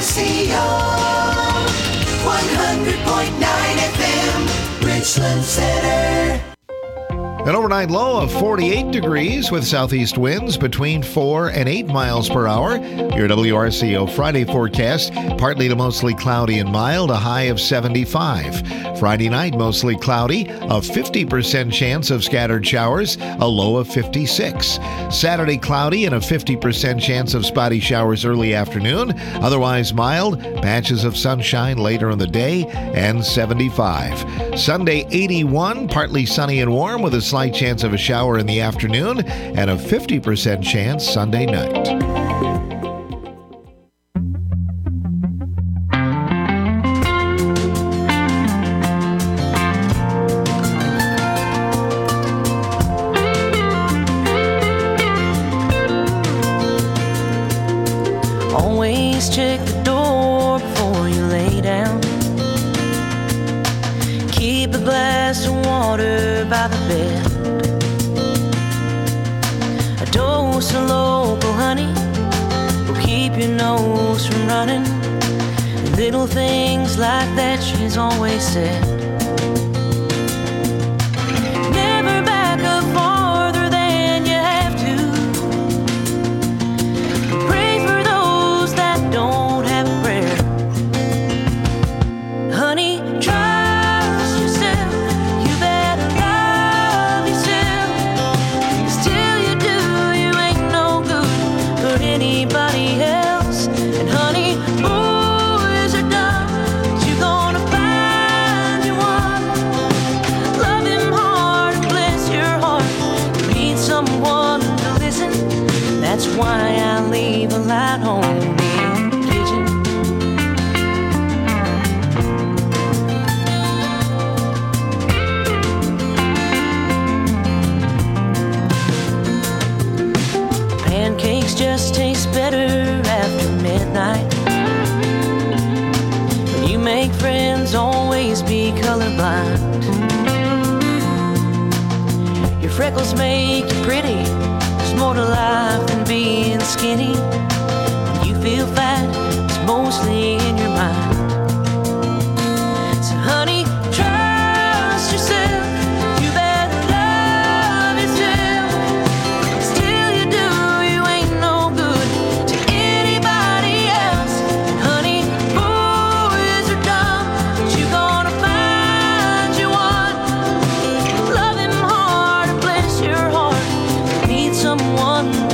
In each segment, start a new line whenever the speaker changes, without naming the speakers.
100.9 FM, Richland Center.
An overnight low of 48 degrees with southeast winds between 4 and 8 miles per hour. Your WRCO Friday forecast, partly to mostly cloudy and mild, a high of 75. Friday night, mostly cloudy, a 50% chance of scattered showers, a low of 56. Saturday, cloudy and a 50% chance of spotty showers early afternoon, otherwise mild, patches of sunshine later in the day, and 75. Sunday, 81, partly sunny and warm with a slight chance of a shower in the afternoon and a 50% chance Sunday night.
Always check the door before you lay down. Keep a glass of water by the bed. A dose of local honey will keep your nose from running. Little things like that she's always said. Never back up farther than you have to. Pray for those that don't have a prayer. Honey, trust yourself. You better love yourself. 'Cause till you do, you ain't no good for anybody else. And honey, boys are dumb, but you gonna find you one. Love him hard and bless your heart. You need someone to listen. That's why I leave a light on in the kitchen. Pancakes just taste better after midnight. When you make friends, always be colorblind. Your freckles make you pretty. There's more to life than being skinny. When you feel fat, it's mostly in your mind. So honey, trust yourself. You better love yourself. 'Cause till you do, you ain't no good to anybody else. And honey, boys are dumb, but you gonna find you one. Love him hard and bless your heart. Need someone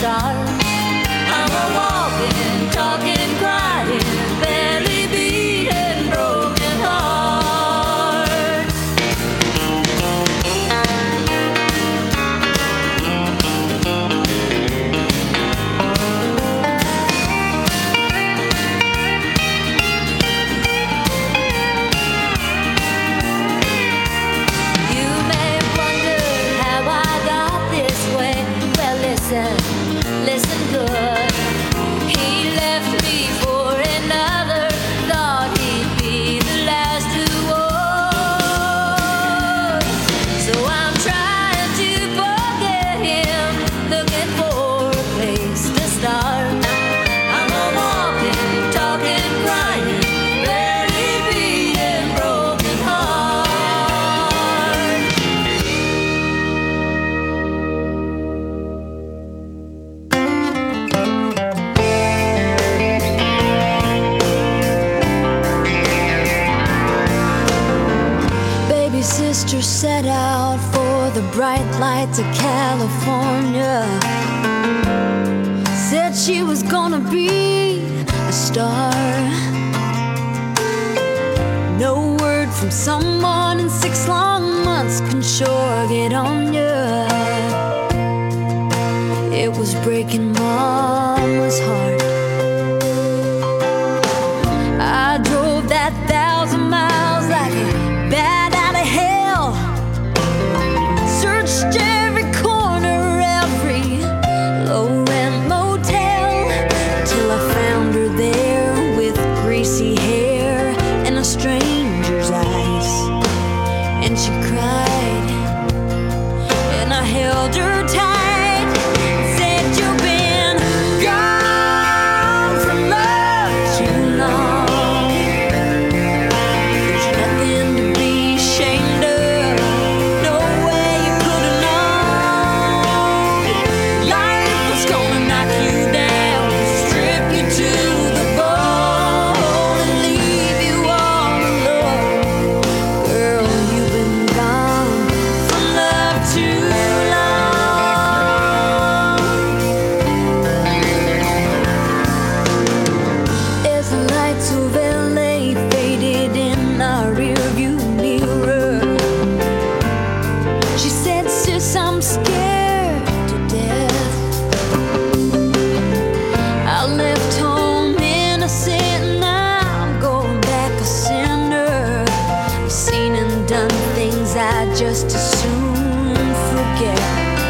start. I'm a walking, talking, crying, barely beating, broken heart. You may wonder how I got this way. Well, listen good. He left me for another, thought he'd be the last who would. So I'm trying to forget him, looking for a place to start. I'm a walking, talking, crying, barely beating, broken heart. Baby sister set out for the bright lights of California. Said she was gonna be a star. No word from someone in 6 long months can sure get on ya. It was breaking Mama's heart. I drove that 1,000 miles like a bat out of hell. Searched every corner, every low-rent motel, till I found her there with greasy hair and a stranger's eyes. And she cried, and I held her tight, said, "You've been gone from love too long. There's nothing to be ashamed of. No way you could have known. Life was gonna knock you down, strip you to the bone, and leave you all alone. Girl, you've been gone from love too long." As the lights of LA faded in our rearview mirror, she said, "Sis, I'm scared to death. I left home innocent, now I'm going back a sinner. I've seen and done things I just as soon forget."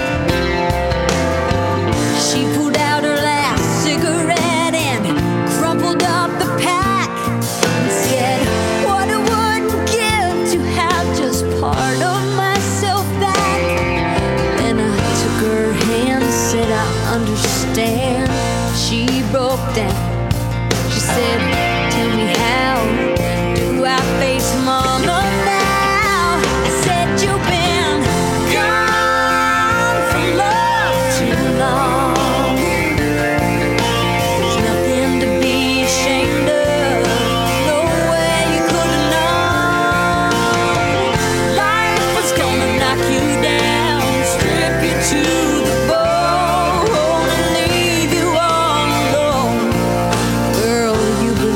She pulled out her last cigarette and crumpled up the pack and said, "What I wouldn't give to have just part of myself back." Then I took her hand, said, "I understand." She broke down. She said, "Tell me, how do I face Mama now?" I said, "You've been gone from love too long. There's nothing to be ashamed of. No way you could have known. Life was gonna knock you down, strip you to the bone, and leave you all alone. Girl, you've been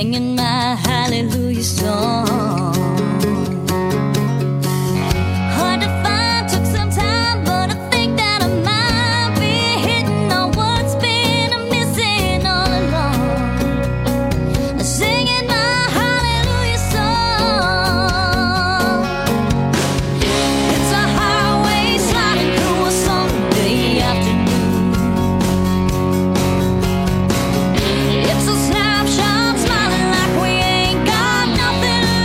singing my hallelujah song. Hard to find, took some time, but I think that I might be hitting on what's been missing all along. Singing my hallelujah song. It's a highway sliding through a Sunday afternoon. It's a snapshot smiling like we ain't got nothing to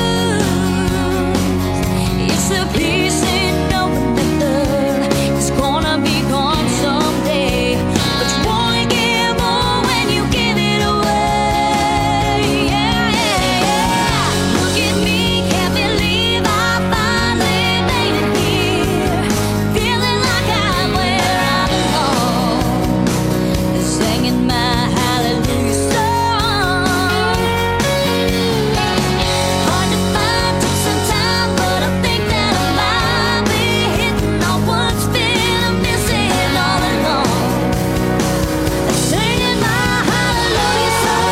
lose. It's a piece in knowing that it's gonna be gone someday, but you wanna give more when you give it away. Yeah, yeah, yeah. Look at me, can't believe I finally made it here, feeling like I'm where I belong, singing my hallelujah song. Hard to find, took some time, but I think that I might be hitting on what's been missing all along, singing my hallelujah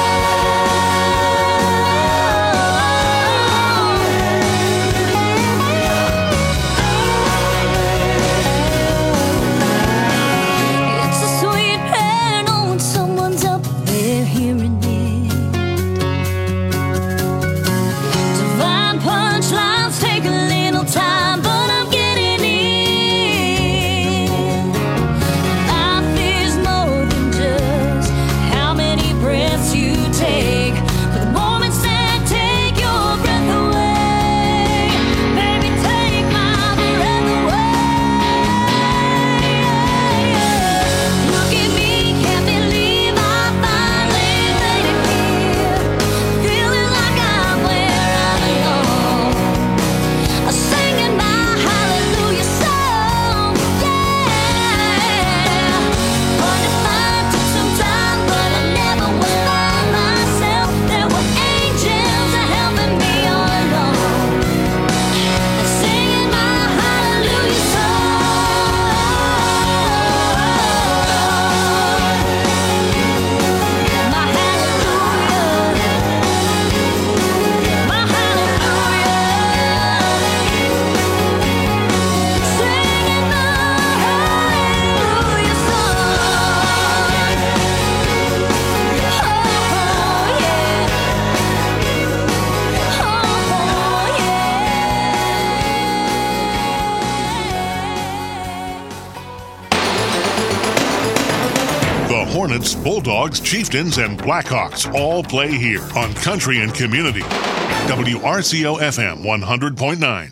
song. It's a sweet prayer knowing someone's up there hearing it. Divine punchlines take a little time, but I'm getting in. Life is more than just how many breaths you take, but the moments that take your breath away. Baby, take my breath away. Look at me, can't believe I finally made it here, feeling like I'm where I belong, singing my hallelujah song. Yeah. Hard to find, took some time, but I never was by myself. There were angels helping me all along, singing my hallelujah song. My hallelujah, my hallelujah, singing my hallelujah song. Oh yeah, oh yeah.
The Hornets, Bulldogs, Chieftains, and Blackhawks all play here on Country and Community. WRCO FM 100.9.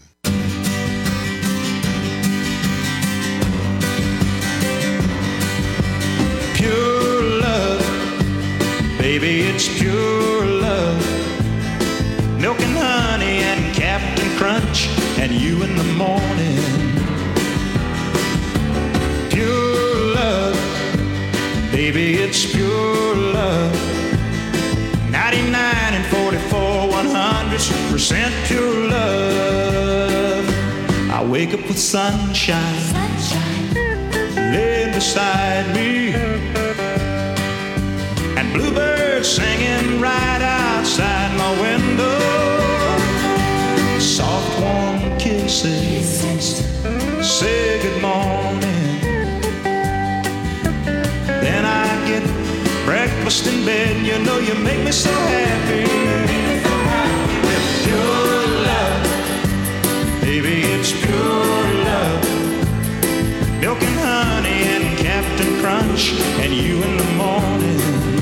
Pure love, baby, it's pure love. Milk and honey and Captain Crunch and you in the morning. Pure love, baby, it's pure love. 99 and 44 100% pure love. I wake up with sunshine laying beside me, and bluebirds singing right outside my window. Soft warm kisses say good morning. Then I get breakfast in bed. You know you make me so happy. With pure love, baby, it's pure love. Milk and honey and Captain Crunch and you in the morning.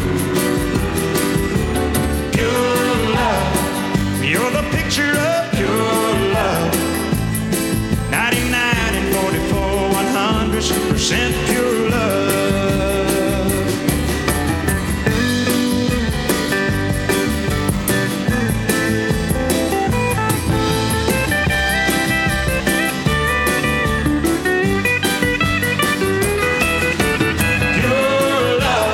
Pure love, you're the picture of pure love. 99 and 44 100% pure love. Pure love,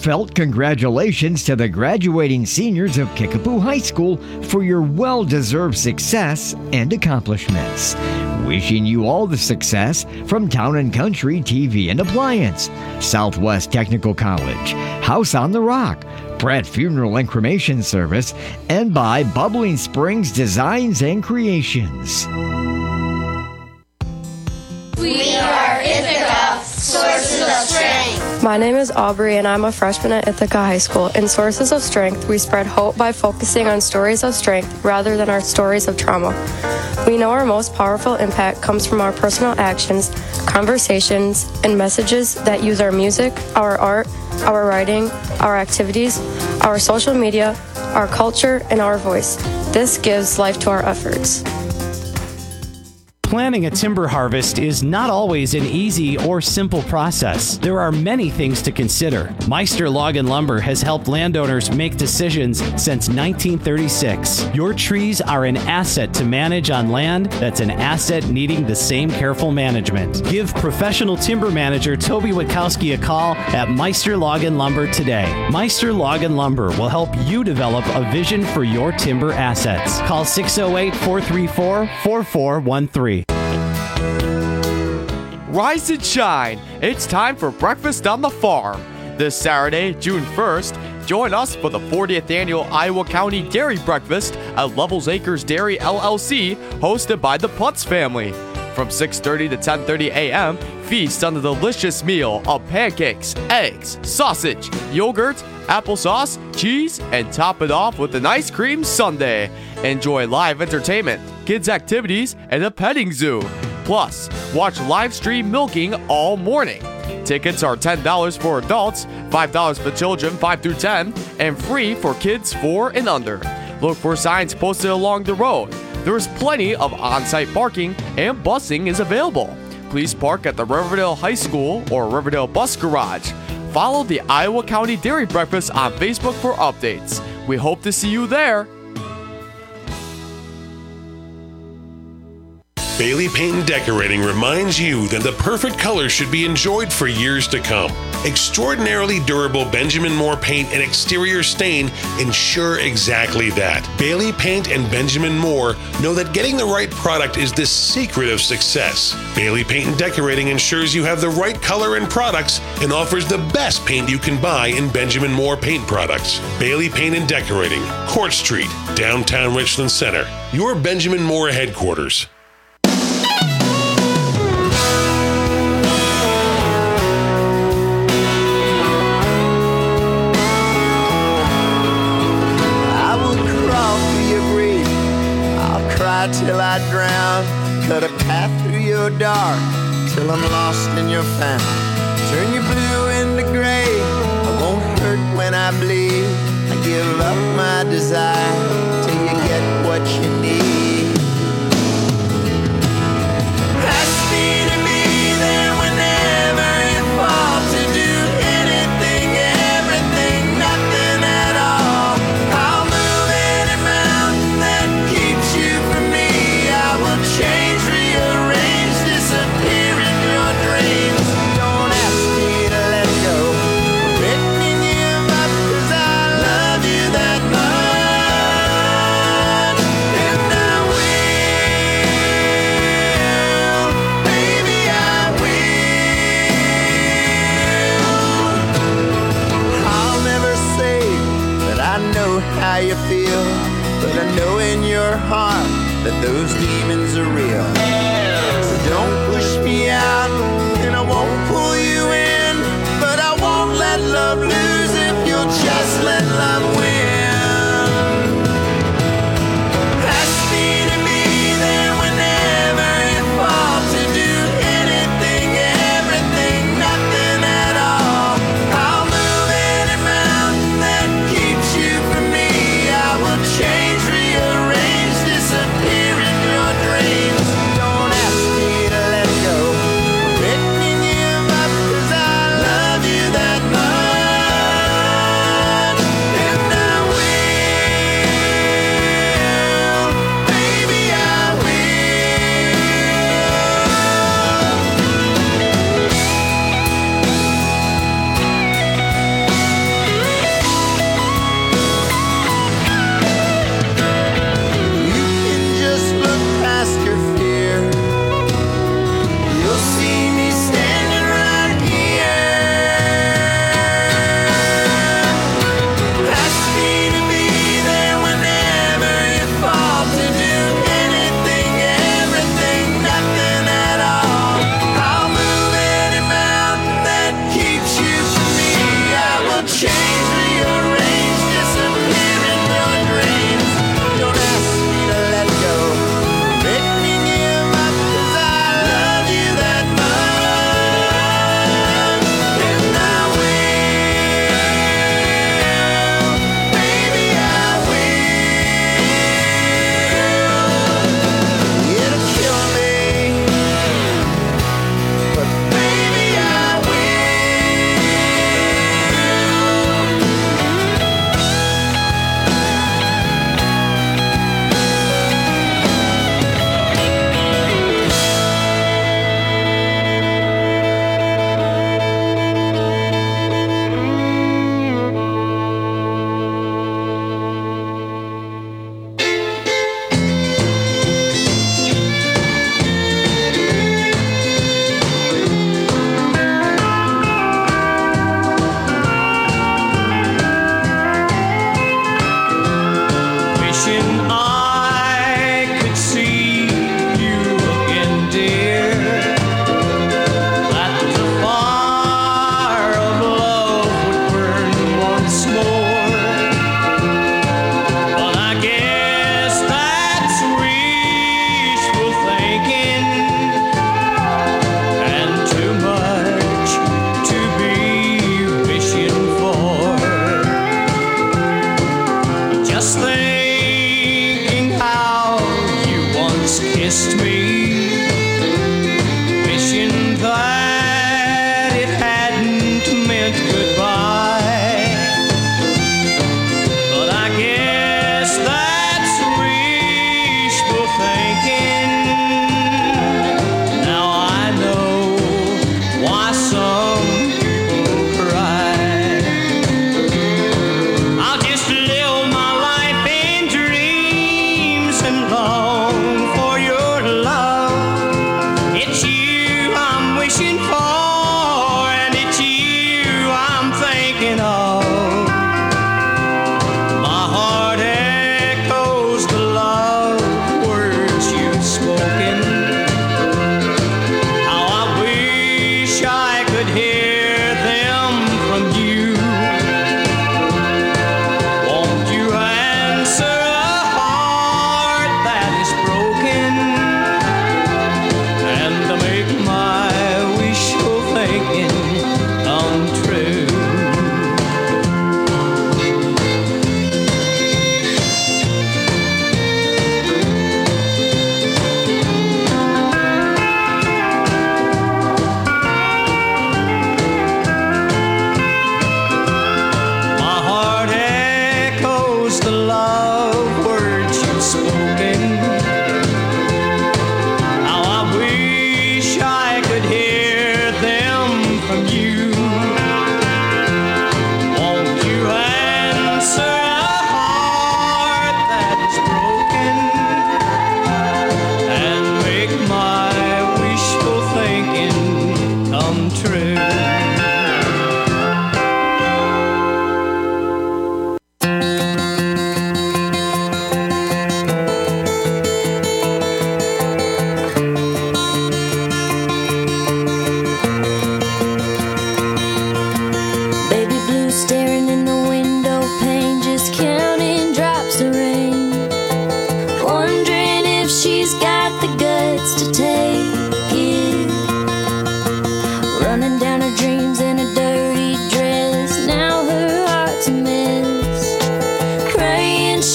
heartfelt congratulations to the graduating seniors of Kickapoo High School for your well-deserved success and accomplishments. Wishing you all the success from Town & Country TV and Appliance, Southwest Technical College, House on the Rock, Pratt Funeral and Cremation Service, and by Bubbling Springs Designs and Creations.
We are Ithaca, Sources of Strength.
My name is Aubrey, and I'm a freshman at Ithaca High School. In Sources of Strength, we spread hope by focusing on stories of strength rather than our stories of trauma. We know our most powerful impact comes from our personal actions, conversations, and messages that use our music, our art, our writing, our activities, our social media, our culture, and our voice. This gives life to our efforts.
Planning a timber harvest is not always an easy or simple process. There are many things to consider. Meister Log and Lumber has helped landowners make decisions since 1936. Your trees are an asset to manage on land that's an asset needing the same careful management. Give professional timber manager Toby Witkowski a call at Meister Log and Lumber today. Meister Log and Lumber will help you develop a vision for your timber assets. Call 608-434-4413.
Rise and shine! It's time for Breakfast on the Farm. This Saturday, June 1st, join us for the 40th annual Iowa County Dairy Breakfast at Levels Acres Dairy LLC, hosted by the Putz family. From 6:30 to 10:30 a.m., feast on a delicious meal of pancakes, eggs, sausage, yogurt, applesauce, cheese, and top it off with an ice cream sundae. Enjoy live entertainment, kids' activities, and a petting zoo. Plus, watch live stream milking all morning. Tickets are $10 for adults, $5 for children 5 through 10, and free for kids 4 and under. Look for signs posted along the road. There's plenty of on-site parking and busing is available. Please park at the Riverdale High School or Riverdale Bus Garage. Follow the Iowa County Dairy Breakfast on Facebook for updates. We hope to see you there.
Bailey Paint and Decorating reminds you that the perfect color should be enjoyed for years to come. Extraordinarily durable Benjamin Moore paint and exterior stain ensure exactly that. Bailey Paint and Benjamin Moore know that getting the right product is the secret of success. Bailey Paint and Decorating ensures you have the right color and products and offers the best paint you can buy in Benjamin Moore paint products. Bailey Paint and Decorating, Court Street, downtown Richland Center. Your Benjamin Moore headquarters.
Till I drown, cut a path through your dark, till I'm lost in your found. Turn your blue into gray, I won't hurt when I bleed. I give up my desire, till you get what you need. Ask me to be there whenever you fall, to do anything, everything, nothing at all. I'll move any mountain that keeps you from me. Change, rearrange, disappear in your dreams. Don't ask me to let go, let me give up, 'cause I love you that much. And I will, baby, I will. I'll never say that I know how you feel, but I know in your heart that those demons are real. So don't push me out, and I won't pull you in, but I won't let love lose if you'll just let love win. Ask me to be there whenever you fall, to do anything, everything, nothing at all. I'll move any mountain that keeps you from me. I will change, rearrange, disappear in your dreams. Don't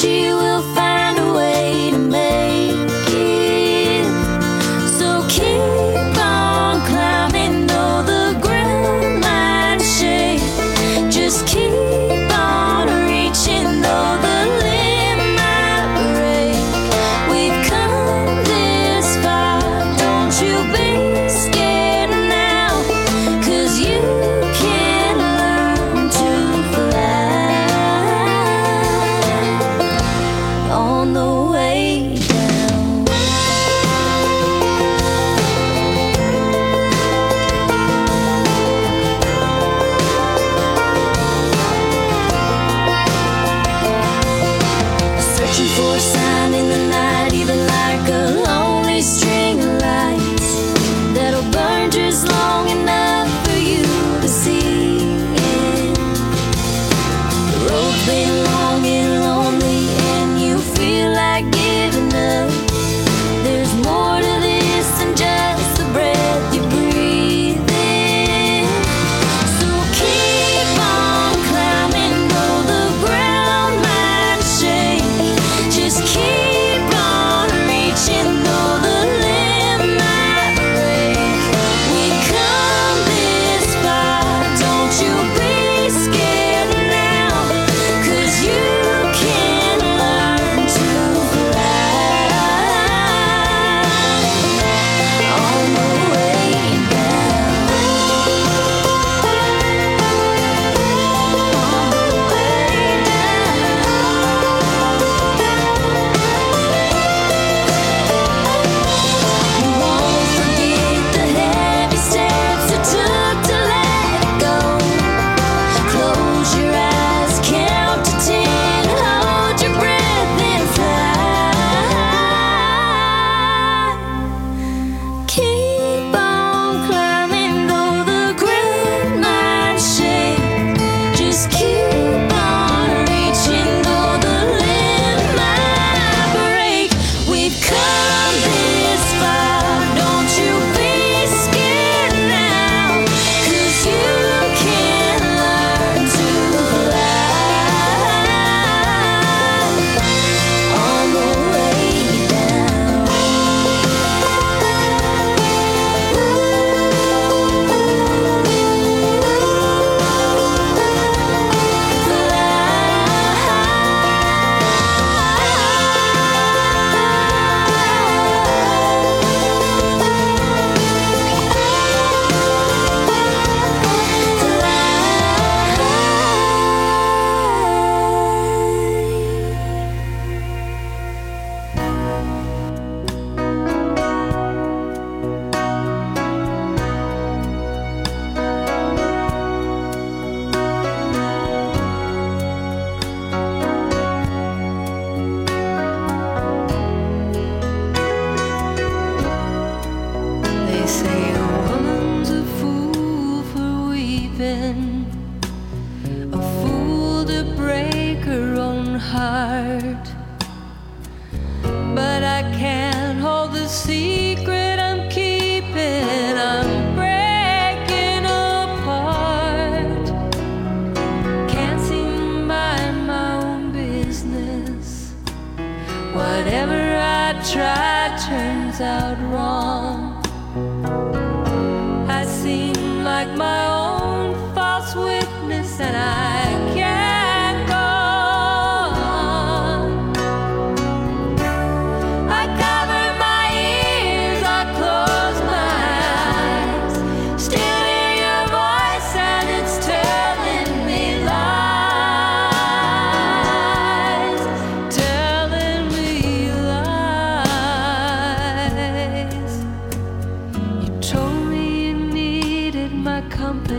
she will find a way to make it. So keep on climbing, though the ground might shake. Just keep on reaching, though the limb might break. We've come this far, don't you be scared now, 'cause you can learn to fly on the way down. Searching for a sign in the night, even like a lonely string of lights that'll burn just long enough for you to see it. The road's been long and lonely and you feel like giving up. There's more to this than just the breath you breathe in. So keep on climbing, though the ground might shake. Just keep on reaching, though the limb might break. We come this far, don't you be scared now, 'cause you can learn to fly on the way down. You won't forget the heavy steps it took to let it go. Close your eyes, count to 10, hold your breath and fly. Keep on climbing, though the ground might shake. Just keep on reaching, though the limb might break. We've come this far, don't you be scared now, 'cause you can learn to fly on the way down. They say a woman's a fool for weeping, a fool to break her own heart. But I can't hold the secret I'm keeping, I'm breaking apart. Can't seem to mind my own business. Whatever I try turns out wrong. I seem like my own false witness, and I can't go on. I cover my ears, I close my eyes, still hear your voice and it's telling me lies, telling me lies. You told me you needed my company.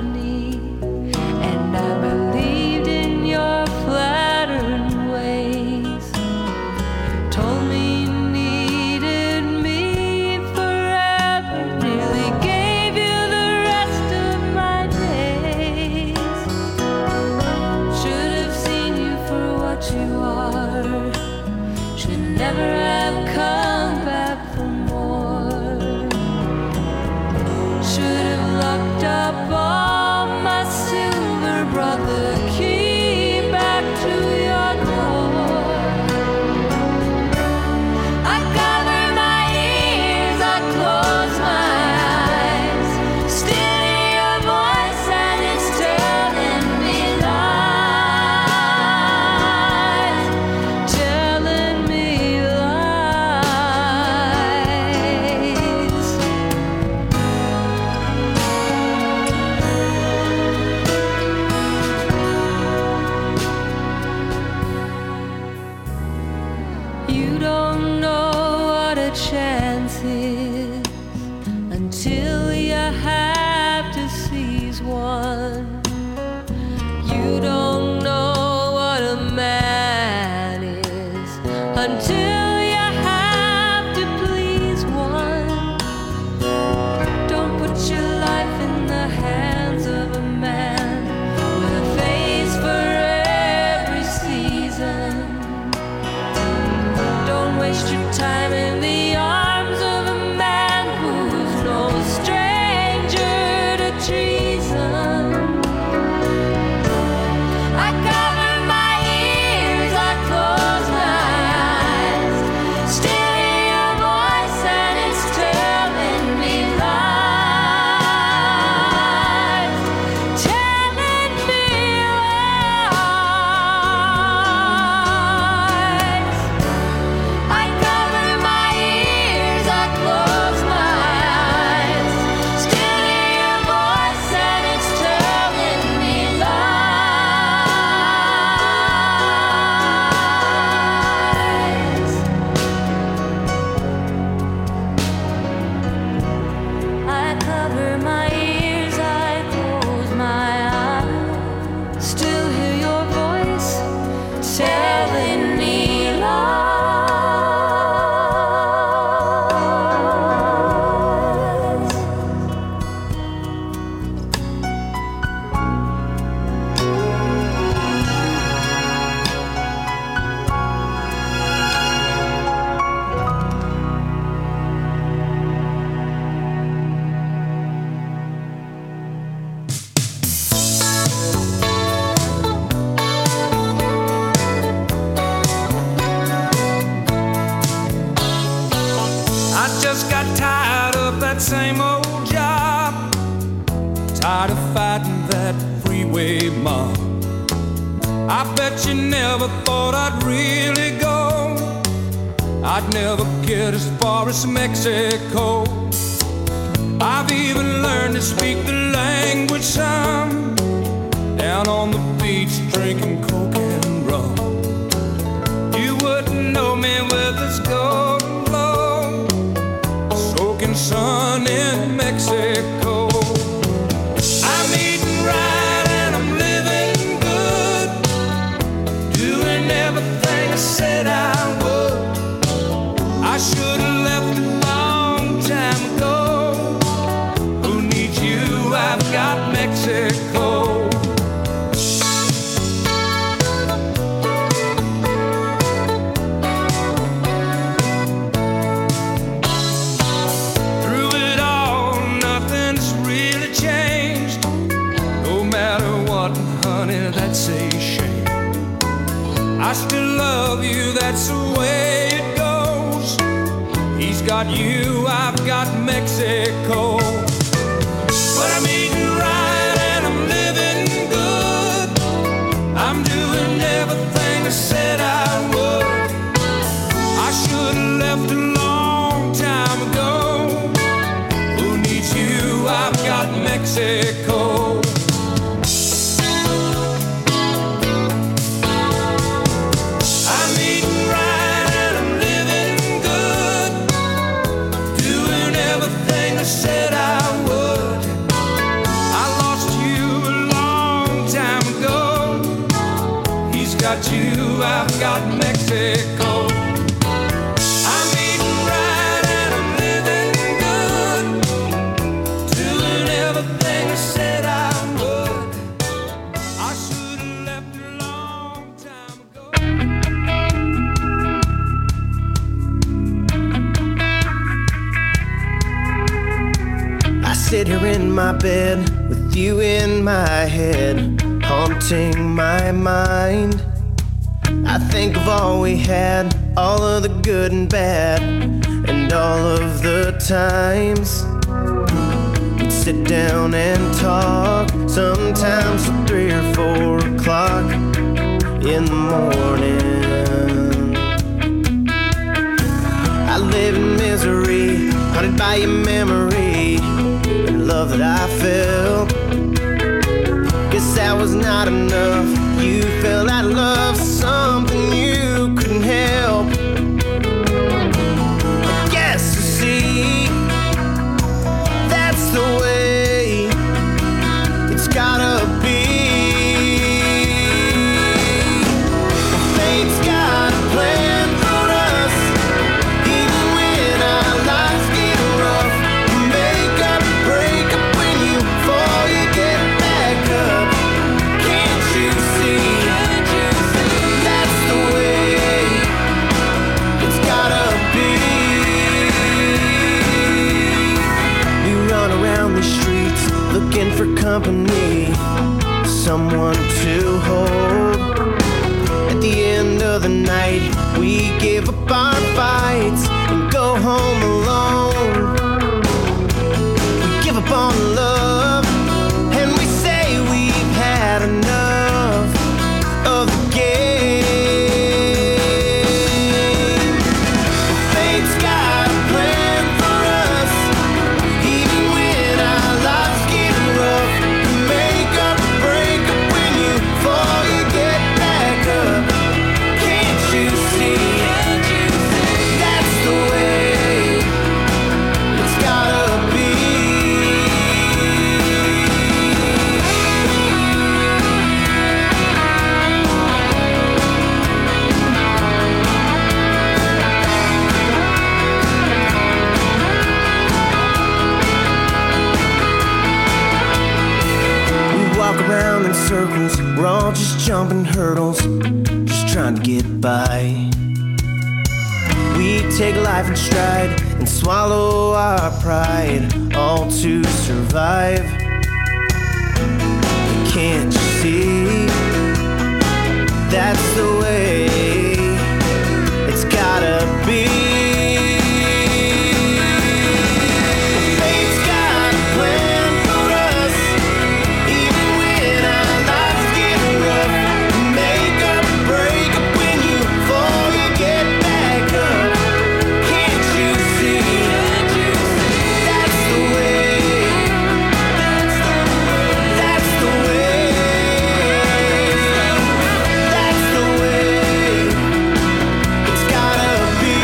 You don't know what a chance is until you have to seize one. You don't know what a man is until you have to please one. Don't put your life in the hands of a man with a face for every season. Don't waste your time in the arms of a man who's no stranger to treason. I cover my ears, I close my eyes, still hear your voice and it's telling me lies, telling me lies. I cover my ears, I close my eyes, still hear your voice and it's telling me lies. I cover my ears, I close my eyes, still hear your voice telling me lies.
I just got tired of that same old job, tired of fighting that freeway mob. I bet you never thought I'd really go. I'd never get as far as Mexico. I've even learned to speak the language some, down on the beach drinking coke and rum. You wouldn't know me with this golden glow, soaking sun in Mexico. I'm eating right and I'm living good, doing everything I said I would. I should have left a long time ago. Who needs you? I've got Mexico. Through it all, nothing's really changed. No matter what, honey, that's a shame. I still love you, that's the way it goes. He's got you, I've got Mexico. But I'm eating right and I'm living good. I'm doing everything I said I would. I should have left a long time ago. Who needs you? I've got Mexico. I'm eating right and I'm living good, doing everything I said I would. I lost you a long time ago. He's got you, I've got Mexico. I'm eating right and I'm living good, doing everything I said I would. I should have left a long time ago.
I sit here in my bed with you in my head, haunting my mind. I think of all we had, all of the good and bad, and all of the times we'd sit down and talk, sometimes till 3 or 4 o'clock in the morning. I live in misery, haunted by your memory and love that I felt. Guess that was not enough. You felt that love, something you couldn't help. of the night, we give up our fights and go home alone. We give up on love and we say we've had enough of the game. Fate's got a plan for us, even when our lives get rough. You make up, break up when you fall, you get back up. Can't you see? That's the way it's gotta be. We walk around in circles, we're all just jumping hurdles, just trying to get by. We take life in stride and swallow our pride, all to survive. Can't you see? That's the way it's gotta be. Fate's got a plan for us, even when our lives get rough. Make up, break up when you fall, you get back up. Can't you see? That's the way. That's the way. That's the way it's gotta be.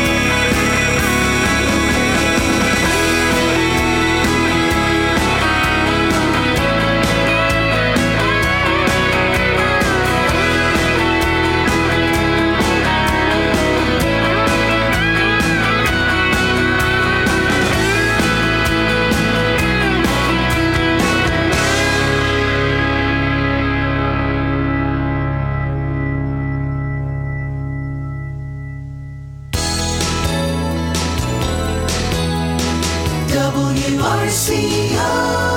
WRCO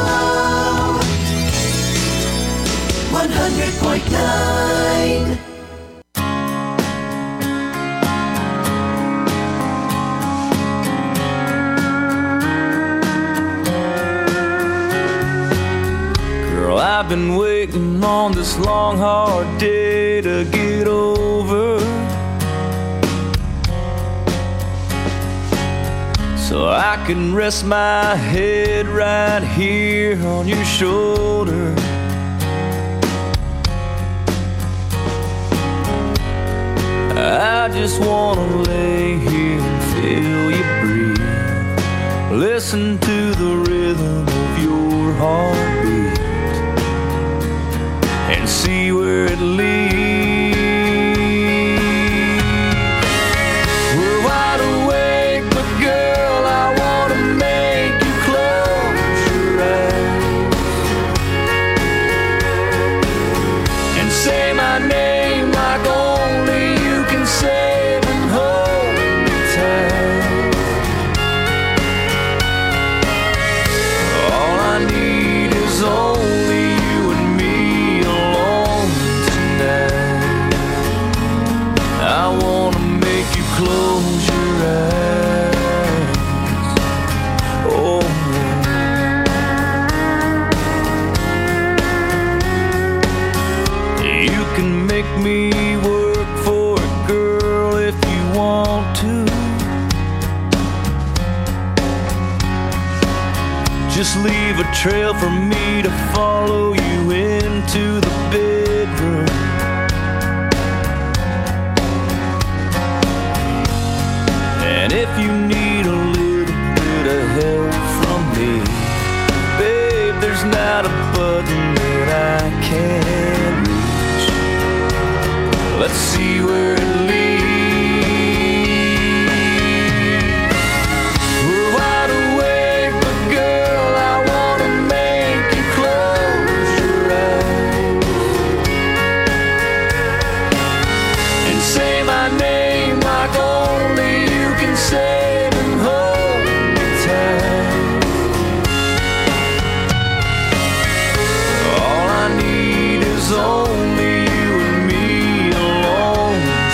100.9.
Girl, I've been waiting on this long, hard day to get over, so I can rest my head right here on your shoulder. I just wanna lay here and feel you breathe, listen to the rhythm of your heartbeat, and see where it leads. We're wide awake, but girl, I wanna make you close your eyes and say my name like only you can say it, and hold me tight. All I need is only you and me alone tonight. I wanna make you close your eyes. Oh, you can make me work for it, girl, if you want to. Just leave a trail for me to follow you into the bedroom. And if you need a little bit of help from me, babe, there's not a button that I can't reach. Let's see where it leads. We're wide awake, but girl, I wanna make you close your eyes and say my name like only you can say it, and hold me tight. All I need is only you and me alone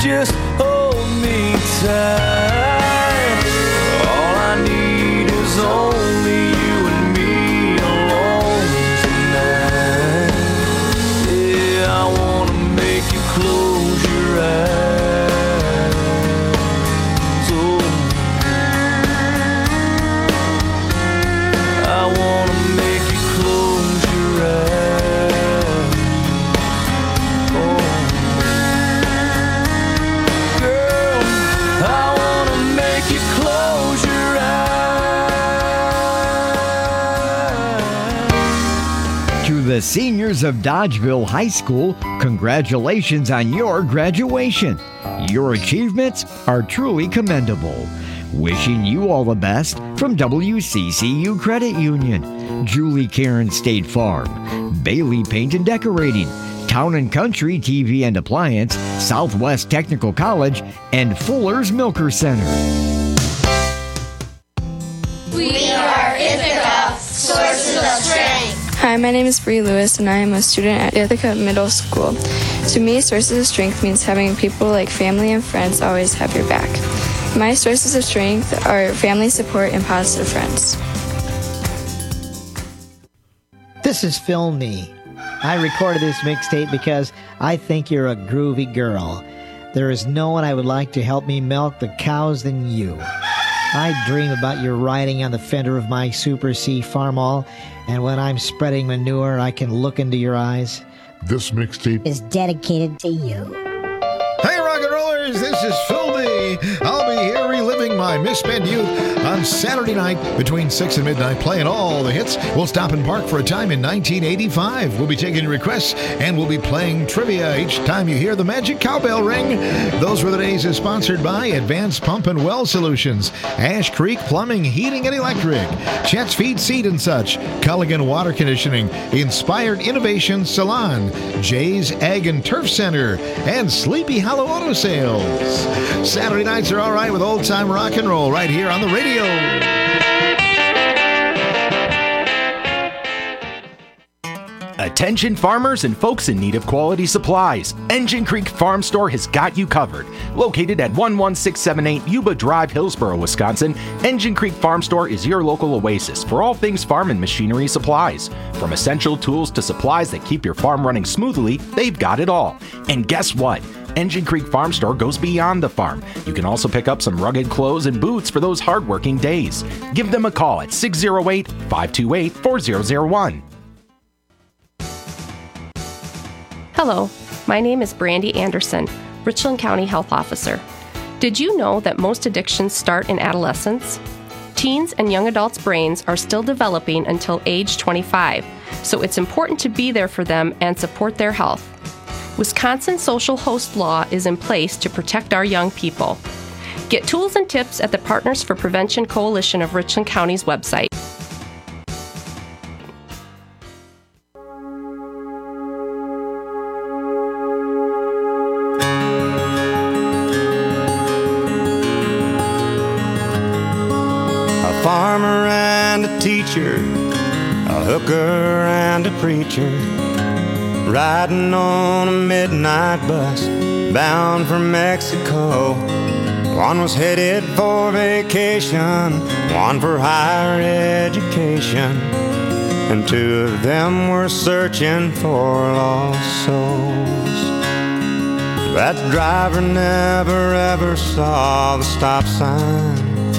just hold me tight. All I need is only you and me alone tonight. Yeah, I wanna make you close your eyes. Oh, I wanna make you close your eyes. Oh, girl, I wanna make you close your eyes.
To the seniors of Dodgeville High School, congratulations on your graduation. Your achievements are truly commendable. Wishing you all the best from WCCU Credit Union, Julie Karen State Farm, Bailey Paint and Decorating, Town and Country TV and Appliance, Southwest Technical College, and Fuller's Milker Center.
We are Ithaca, sources of strength.
Hi, my name is Bree Lewis, and I am a student at Ithaca Middle School. To me, sources of strength means having people like family and friends always have your back. My sources of strength are family support and positive friends.
This is Phil Nee. I recorded this mixtape because I think you're a groovy girl. There is no one I would like to help me milk the cows than you. I dream about your riding on the fender of my Super C Farmall, and when I'm spreading manure, I can look into your eyes.
This mixtape
is dedicated to you.
Hey, rock and rollers, this is Phil D. I'll be here reliving my misspent youth on Saturday night between 6 and midnight, playing all the hits. We'll stop and park for a time in 1985. We'll be taking requests, and we'll be playing trivia each time you hear the magic cowbell ring. Those Were the Days is sponsored by Advanced Pump and Well Solutions, Ash Creek Plumbing, Heating and Electric, Chet's Feed Seed and Such, Culligan Water Conditioning, Inspired Innovation Salon, Jay's Ag and Turf Center, and Sleepy Hollow Auto Sales. Saturday nights are all right with old-time rock and roll right here on the radio.
Attention farmers and folks in need of quality supplies. Engine Creek Farm Store has got you covered. Located at 11678 Yuba Drive, Hillsboro, Wisconsin, Engine Creek Farm Store is your local oasis for all things farm and machinery supplies. From essential tools to supplies that keep your farm running smoothly, they've got it all. And guess what? Engine Creek Farm Store goes beyond the farm. You can also pick up some rugged clothes and boots for those hard-working days. Give them a call at 608-528-4001.
Hello, my name is Brandy Anderson, Richland County Health Officer. Did you know that most addictions start in adolescence? Teens and young adults' brains are still developing until age 25, so it's important to be there for them and support their health. Wisconsin social host law is in place to protect our young people. Get tools and tips at the Partners for Prevention Coalition of Richland County's website.
A farmer and a teacher, a hooker and a preacher, riding on a midnight bus bound for Mexico. One was headed for vacation, one for higher education, and two of them were searching for lost souls. That driver never ever saw the stop sign,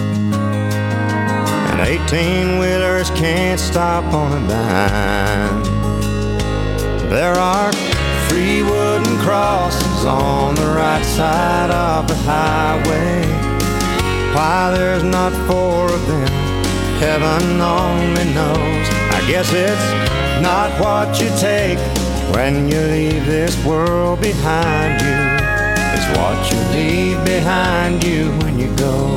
and 18-wheelers can't stop on a dime. There are 3 wooden crosses on the right side of the highway. Why there's not 4 of them, heaven only knows. I guess it's not what you take when you leave this world behind you. It's what you leave behind you when you go.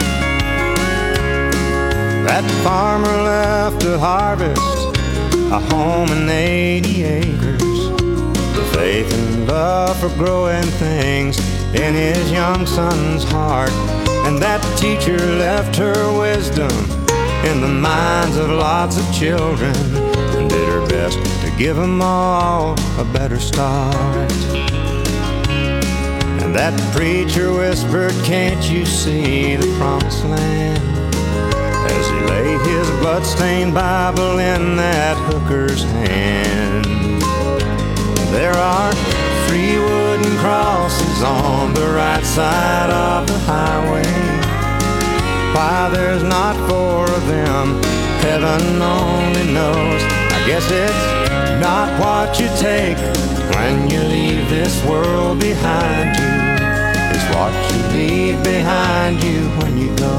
That farmer left to harvest a home and 80 acres, the faith and love for growing things in his young son's heart. And that teacher left her wisdom in the minds of lots of children, and did her best to give them all a better start. And That preacher whispered, "Can't you see the promised land?" As he laid his bloodstained Bible in that hooker's hand. There are 3 wooden crosses on the right side of the highway. Why there's not 4 of them, heaven only knows. I guess it's not what you take when you leave this world behind you. It's what you leave behind you when you go.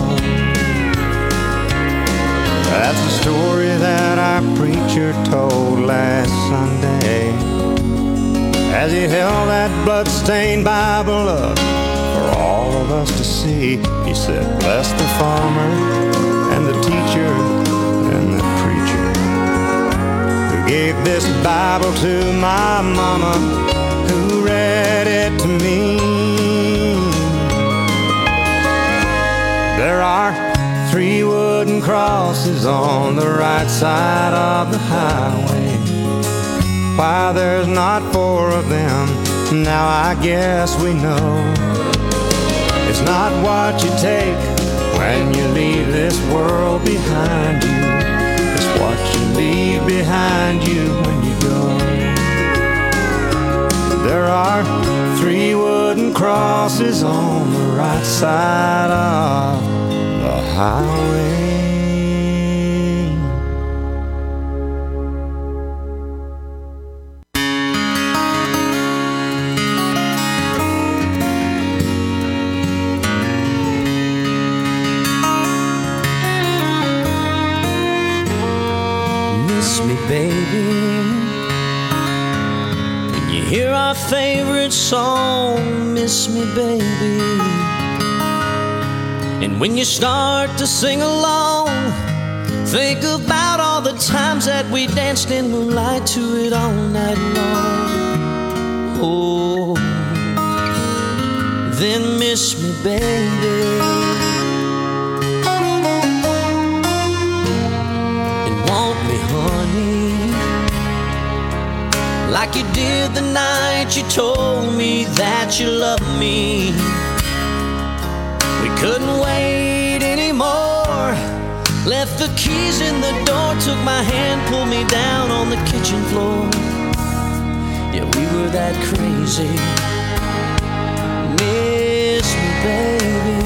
That's the story that our preacher told last Sunday as he held that bloodstained Bible up for all of us to see. He said, "Bless the farmer and the teacher and the preacher who gave this Bible to my mama, who read it to me." There are 3 wooden crosses on the right side of the highway. Why there's not 4 of them, now I guess we know. It's not what you take when you leave this world behind you. It's what you leave behind you when you go. There are 3 wooden crosses on the right side of the highway.
Miss me, baby. When you hear our favorite song, miss me, baby. And when you start to sing along, think about all the times that we danced in moonlight to it all night long. Oh, then miss me, baby. And want me, honey, like you did the night you told me that you loved me. We couldn't wait anymore. Left the keys in the door, took my hand, pulled me down on the kitchen floor. Yeah, we were that crazy. Miss me, baby.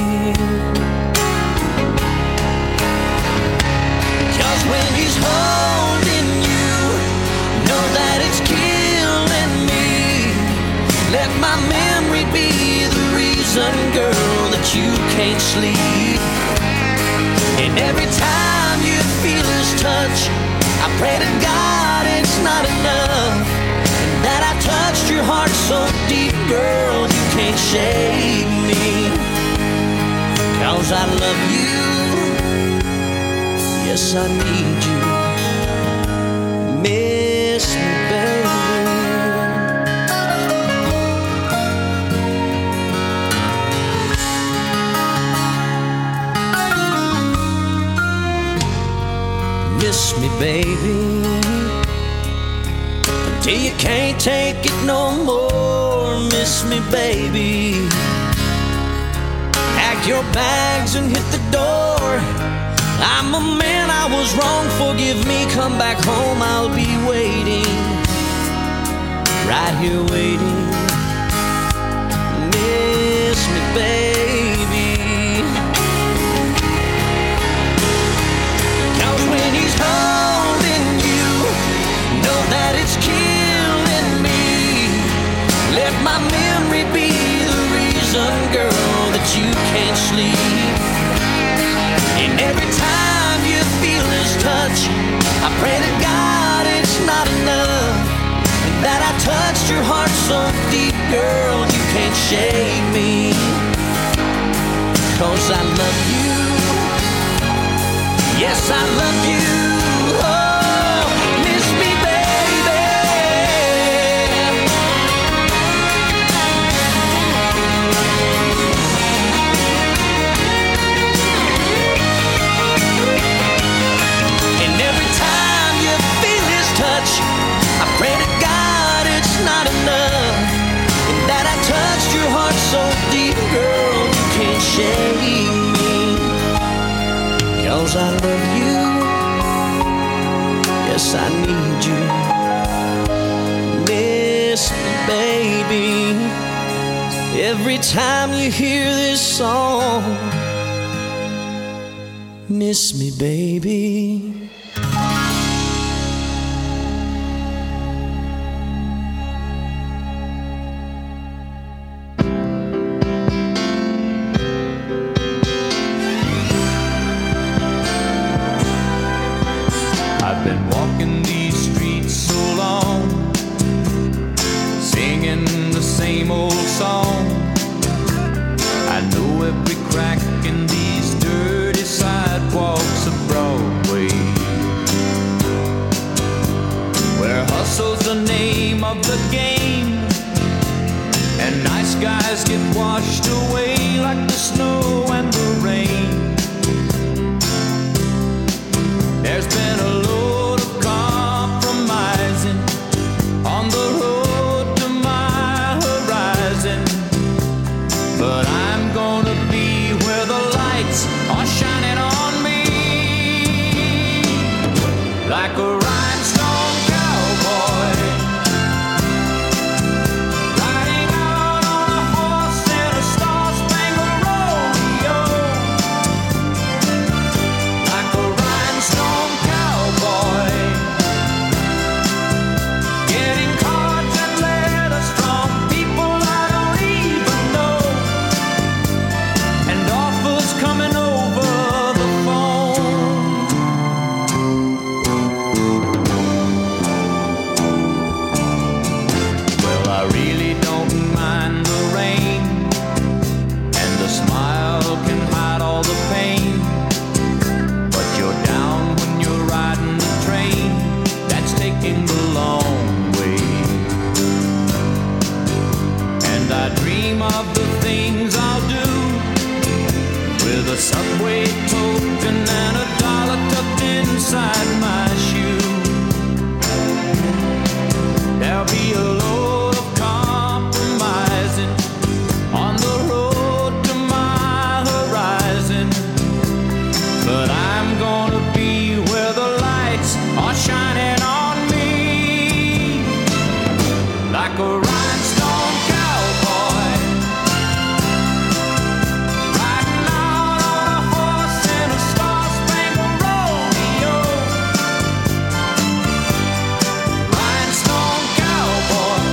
'Cause when he's holding you, know that it's killing me. Let my memory be the reason, girl, that you can't sleep. And every time you feel his touch, I pray to God it's not enough, and that I touched your heart so deep, girl, you can't shake me. 'Cause I love you, yes I need you. Miss me, baby. Miss me, baby, until you can't take it no more. Miss me, baby. Pack your bags and hit the door. I'm a man, I was wrong, forgive me. Come back home, I'll be waiting, right here waiting. Miss me, baby. 'Cause when he's holding you, know that it's killing me. Let my memory be the reason, girl, that you can't sleep. And every time you feel his touch, I pray to God it's not enough, and that I touched your heart so deep, girl, you can't shake me. 'Cause I love you, yes I love you. Oh, miss me, baby. And every time you feel his touch, I pray to God it's not enough, and that I touched your heart so time you hear this song, miss me, baby.
I've been walking these streets so long, singing the same old song. I know every crack in these dirty sidewalks of Broadway, where hustle's the name of the game, and nice guys get washed away like the snow and the rain. There's been a load of compromising on the road to my horizon, but I'm gonna be where the lights are shining on me, like a rhinestone cowboy, riding out on a horse in a star-spangled rodeo, like a rhinestone cowboy, getting cards and letters from people I don't even know, and offers coming over the phone. Well, I really don't mind the rain, and the smile can hide all the pain, but you're down when you're riding the train that's taking the long way. And I dream of the things I'll do with a subway token and $1 tucked inside my shoe. There'll be a load of compromising on the road to my horizon, but I'm gonna be where the lights are shining on me, like a rhinestone cowboy, riding out on a horse in a star-spangled rodeo, rhinestone cowboy,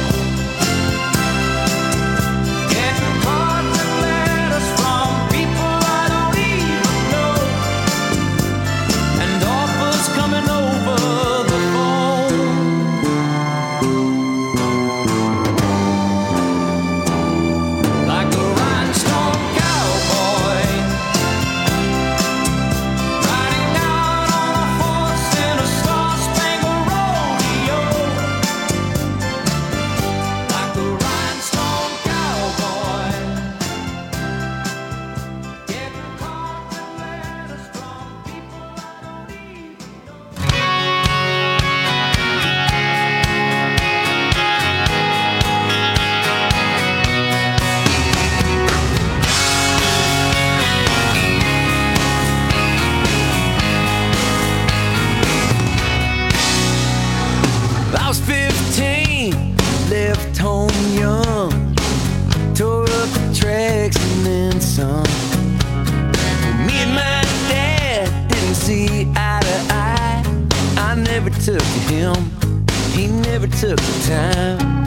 getting cards and letters from people I don't even know, and offers coming over the phone. Like a rhinestone cowboy, riding out on a horse in a star-spangled rodeo, like a rhinestone cowboy, getting cards and letters from people I don't even
I was 15, left home young, tore up the tracks and then some. Me and my dad didn't see eye to eye. I never took to him, he never took the time.